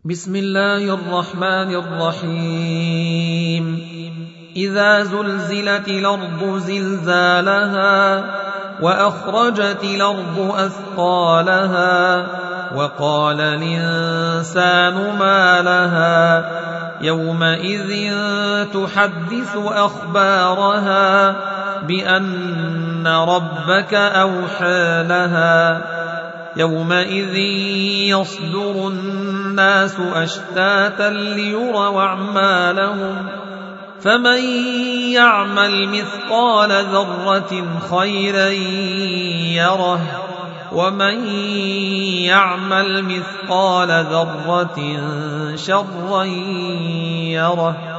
بسم الله الرحمن الرحيم إذا زلزلت الأرض زلزالها وأخرجت الأرض أثقالها وقال الإنسان ما لها يومئذ تحدث أخبارها بأن ربك أوحى لها يومئذ يصدر الناس أشتاتا ليروا أعمالهم فمن يعمل مثقال ذرة خيرا يره ومن يعمل مثقال ذرة شرا يره